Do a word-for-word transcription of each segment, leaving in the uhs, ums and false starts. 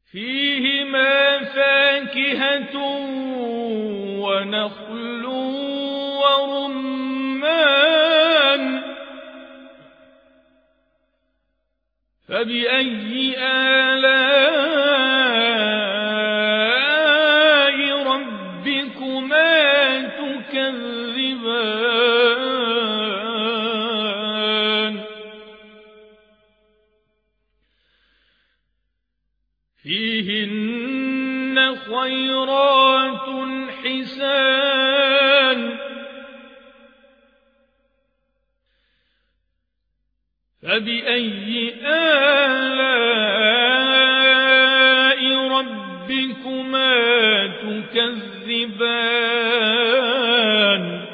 فيهما فاكهة ونخل ورمان فبأي آلاء ربكما تكذبان فيهن خيرات حسان فبأي آلاء ربكما تكذبان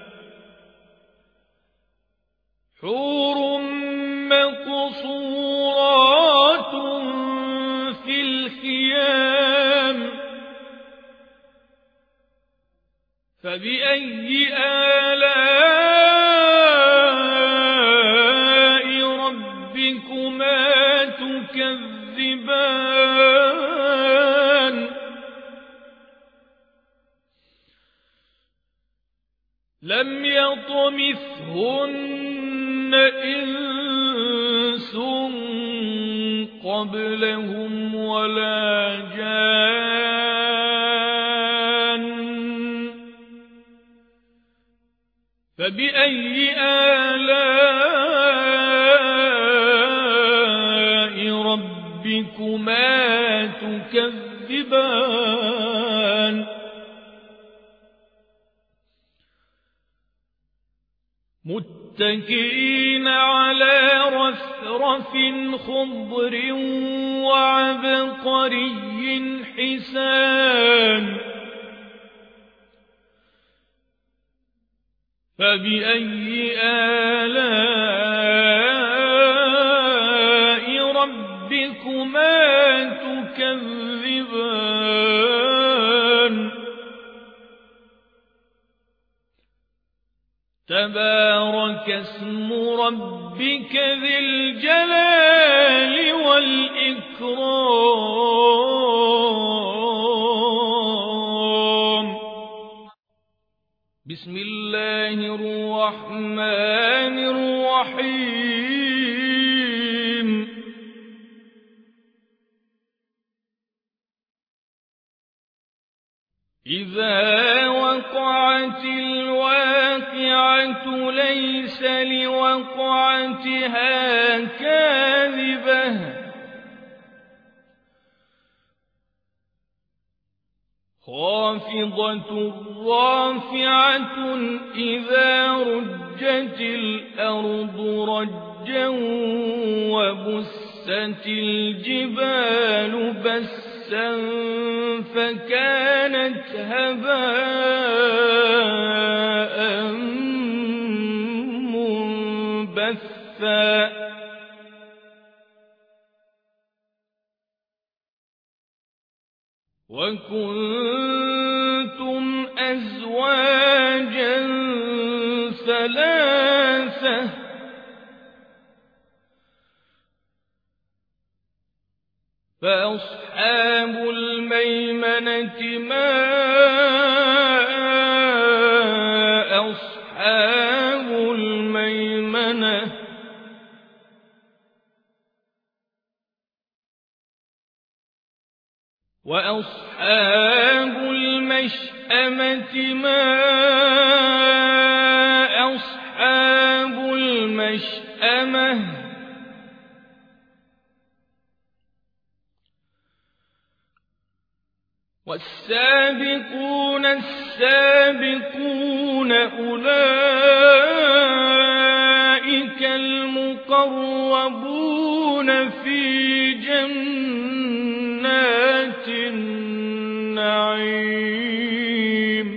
حور مقصورات في الخيام فبأي آلاء ربكما تكذبان لم يطمثهن إنس قبلهم ولا جان فبأي آلاء ربكما تكذبان متكئين على رثرف خضر وعبقري حسان فبأي آلاء ربكما تكذبان تبارك اسم ربك ذي الجلال والإكرام بسم الله الرحمن الرحيم إذا وقعت الواقعة ليس لوقعتها كاذبة خافضة رافعة إذا رجت الأرض رجا وبست الجبال بسا فكانت هباء منبثا وكنتم أزواجا ثلاثة فأصحاب الميمنة ما أصحاب الميمنة وأصحاب المشأمة ما أصحاب المشأمة والسابقون السابقون أولئك المقربون في جنات النعيم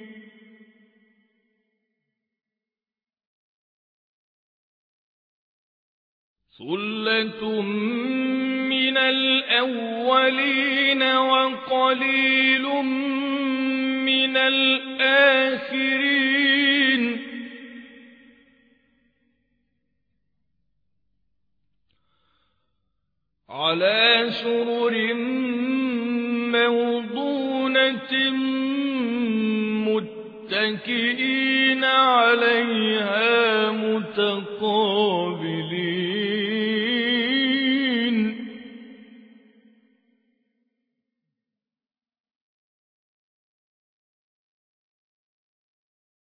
ثلة من الأولين وقليل من الآخرين على سرر موضونة متكئين عليها متقابلين